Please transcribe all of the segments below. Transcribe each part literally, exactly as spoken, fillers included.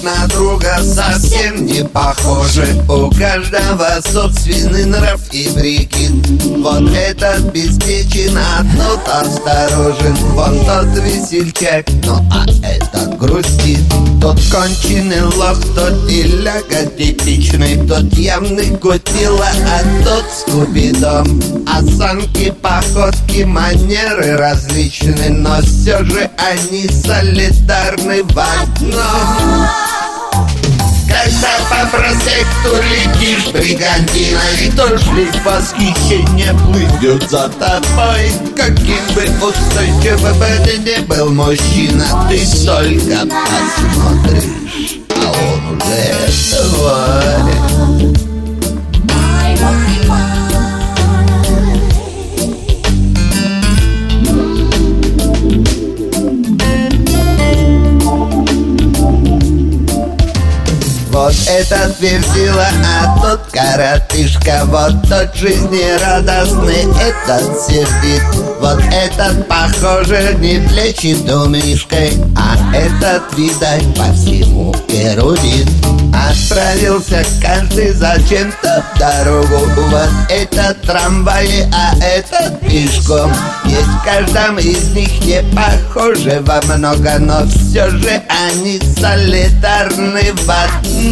на друга совсем не похожи. У каждого собственный нрав и прикид. Вот этот беспечен, а тот осторожен. Вот тот весельчак, ну а этот грустит. Тот конченый лох, тот иляга типичный. Тот явный кутила, а тот скупидом. Осанки, походки, манеры различны, но все же они солидарны в одном. Когда по проспекту летишь бригантиной, то шлейф восхищения плывет за тобой. Каким бы устойчивым бы ни был мужчина, ты только посмотришь, а он уже твой. Вот этот верзила, а тот коротышка. Вот тот жизнерадостный, этот сердит. Вот этот, похоже, не плечит думишкой, а этот, видать, по всему эрудит. Отправился каждый зачем-то в дорогу. Вот этот трамвай, а этот пешком. Есть в каждом из них не похоже во много, но все же они солидарны в одном.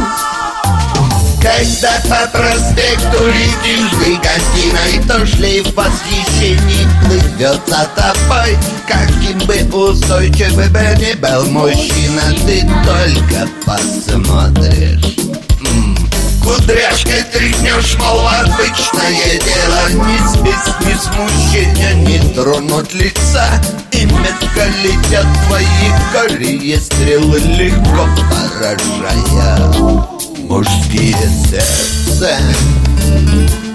Когда по проспекту летишь бригантиной, то шлейф восхищений плывет за тобой. Каким бы устойчивым бы ни был мужчина, ты только посмотришь. Кудряшкой тряхнешь, мол, обычное дело. Ни спесь, ни смущения не тронут лица. И метко летят твои горькие стрелы, легко поражая мужские сердца.